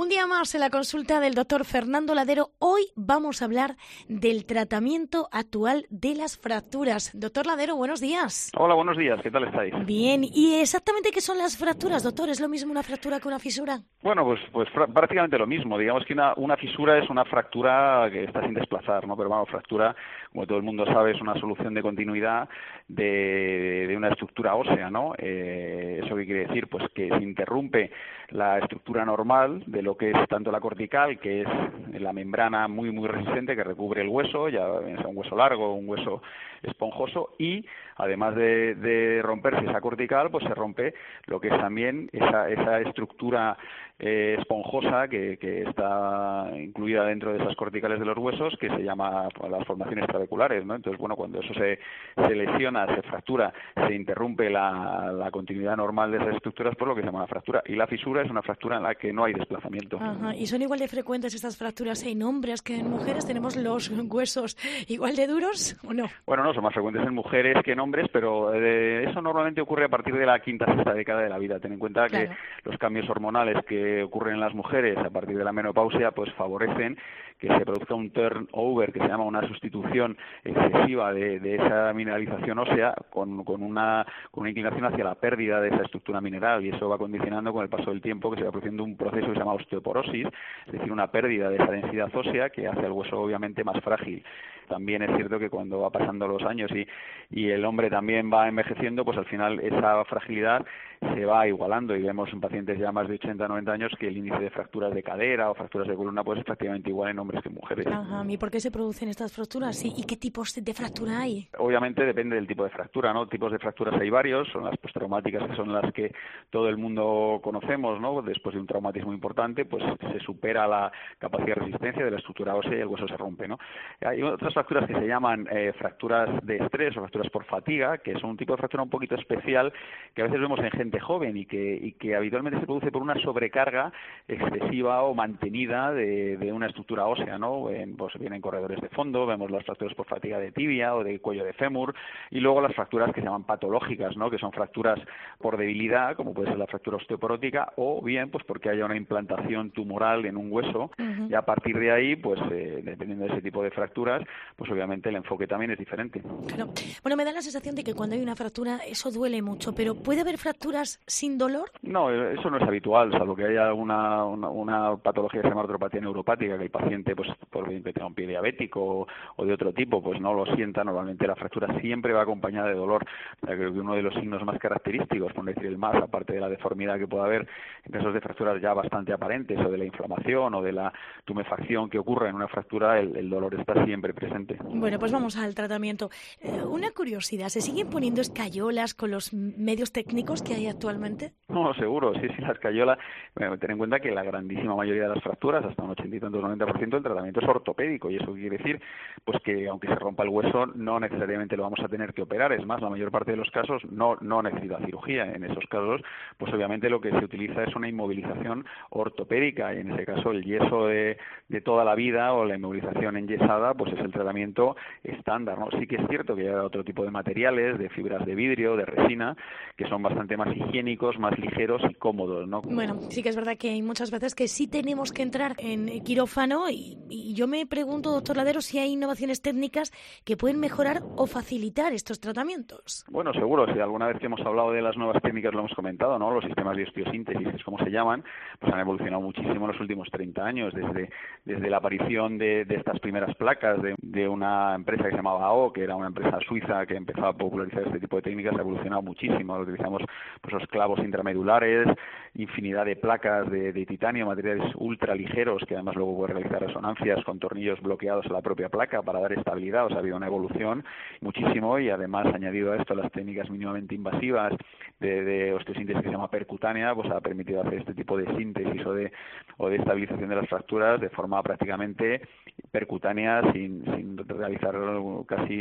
Un día más en la consulta del doctor Fernando Ladero. Hoy vamos a hablar del tratamiento actual de las fracturas. Doctor Ladero, buenos días. Hola, buenos días. ¿Qué tal estáis? Bien. ¿Y exactamente qué son las fracturas, doctor? ¿Es lo mismo una fractura que una fisura? Bueno, pues prácticamente lo mismo. Digamos que una fisura es una fractura que está sin desplazar, ¿no? Pero vamos, fractura, como todo el mundo sabe, es una solución de continuidad de una estructura ósea, ¿no? ¿Eso qué quiere decir? Pues que se interrumpe la estructura normal de lo que es tanto la cortical, que es la membrana muy resistente que recubre el hueso, ya sea un hueso largo o un hueso esponjoso, y además de romperse esa cortical, pues se rompe lo que es también esa estructura esponjosa que está incluida dentro de esas corticales de los huesos, que se llama las formaciones trabeculares, ¿no? Entonces, bueno, cuando eso se lesiona, se fractura, se interrumpe la continuidad normal de esas estructuras, por lo que se llama una fractura. Y la fisura es una fractura en la que no hay desplazamiento. Ajá. ¿Y son igual de frecuentes estas fracturas en hombres que en mujeres? ¿Tenemos los huesos igual de duros o no? Bueno, no, son más frecuentes en mujeres que en hombres, pero eso normalmente ocurre a partir de la quinta, sexta década de la vida. Ten en cuenta que los cambios hormonales que ocurren en las mujeres a partir de la menopausia pues favorecen que se produzca un turnover, que se llama una sustitución excesiva de esa mineralización ósea con una inclinación hacia la pérdida de esa estructura mineral, y eso va condicionando con el paso del tiempo que se va produciendo un proceso que se llama osteoporosis, es decir, una pérdida de esa densidad ósea que hace al hueso obviamente más frágil. También es cierto que cuando va pasando los años y el hombre también va envejeciendo, pues al final esa fragilidad se va igualando, y vemos en pacientes ya más de 80, 90 años que el índice de fracturas de cadera o fracturas de columna pues es prácticamente igual en hombres que en mujeres. Ajá. ¿Y por qué se producen estas fracturas? ¿Y qué tipos de fractura hay? Obviamente depende del tipo de fractura, ¿no? Tipos de fracturas hay varios, son las postraumáticas, que son las que todo el mundo conocemos, ¿no? Después de un traumatismo importante, pues se supera la capacidad de resistencia de la estructura ósea y el hueso se rompe, ¿no? Hay otras fracturas que se llaman fracturas de estrés o fracturas por fatiga, que son un tipo de fractura un poquito especial que a veces vemos en gente joven y que habitualmente se produce por una sobrecarga excesiva o mantenida de una estructura ósea, ¿no? Pues vienen corredores de fondo, vemos las fracturas por fatiga de tibia o de cuello de fémur, y luego las fracturas que se llaman patológicas, ¿no? Que son fracturas por debilidad, como puede ser la fractura osteoporótica, o bien pues porque haya una implantación tumoral en un hueso, y a partir de ahí, pues dependiendo de ese tipo de fracturas, pues obviamente el enfoque también es diferente. Claro. Bueno, me da la sensación de que cuando hay una fractura eso duele mucho, pero ¿puede haber fracturas sin dolor? No, eso no es habitual, salvo que haya una patología que se llama artropatía neuropática, que el paciente, pues por ejemplo, tenga un pie diabético o de otro tipo, pues no lo sienta. Normalmente la fractura siempre va acompañada de dolor. O sea, creo que uno de los signos más característicos, por decir el más, aparte de la deformidad que puede haber en casos de fracturas ya bastante aparentes, o de la inflamación o de la tumefacción que ocurre en una fractura, el dolor está siempre presente. Bueno, pues vamos al tratamiento. Una curiosidad, ¿se siguen poniendo escayolas con los medios técnicos que hay actualmente? No, seguro, sí, la escayola. Bueno, ten en cuenta que la grandísima mayoría de las fracturas, hasta un 80 y tantos, 90%, el tratamiento es ortopédico, y eso quiere decir pues que aunque se rompa el hueso no necesariamente lo vamos a tener que operar. Es más, la mayor parte de los casos no necesita cirugía. En esos casos, pues obviamente lo que se utiliza es una inmovilización ortopédica, y en ese caso el yeso de toda la vida o la inmovilización enyesada pues es el tratamiento estándar, ¿no? Sí que es cierto que hay otro tipo de materiales, de fibras de vidrio, de resina, que son bastante más higiénicos, más ligeros y cómodos, ¿no? Bueno, sí que es verdad que hay muchas veces que sí tenemos que entrar en quirófano, y yo me pregunto, doctor Ladero, si hay innovaciones técnicas que pueden mejorar o facilitar estos tratamientos. Bueno, seguro, si alguna vez que hemos hablado de las nuevas técnicas lo hemos comentado, ¿no? Los sistemas de osteosíntesis, que es como se llaman, pues han evolucionado muchísimo en los últimos 30 años, desde la aparición de estas primeras placas de una empresa que se llamaba AO, que era una empresa suiza que empezó a popularizar este tipo de técnicas. Ha evolucionado muchísimo. Utilizamos pues los clavos intramedulares, infinidad de placas de titanio, materiales ultra ligeros, que además luego puede realizar resonancias con tornillos bloqueados a la propia placa para dar estabilidad. O sea, ha habido una evolución muchísimo, y además, añadido a esto las técnicas mínimamente invasivas de osteosíntesis que se llama percutánea, pues ha permitido hacer este tipo de síntesis o de estabilización de las fracturas de forma prácticamente percutánea, sin realizar casi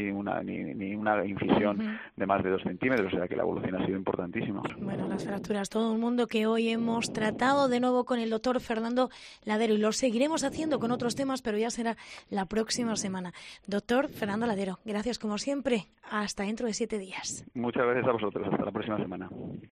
ni una incisión de más de 2 centímetros. O sea que la evolución ha sido importantísima. Bueno, las fracturas, todo el mundo, que hoy hemos tratado de nuevo con el doctor Fernando Ladero, y lo seguiremos haciendo con otros temas, pero ya será la próxima semana. Doctor Fernando Ladero, gracias como siempre. Hasta dentro de 7 días. Muchas gracias a vosotros. Hasta la próxima semana.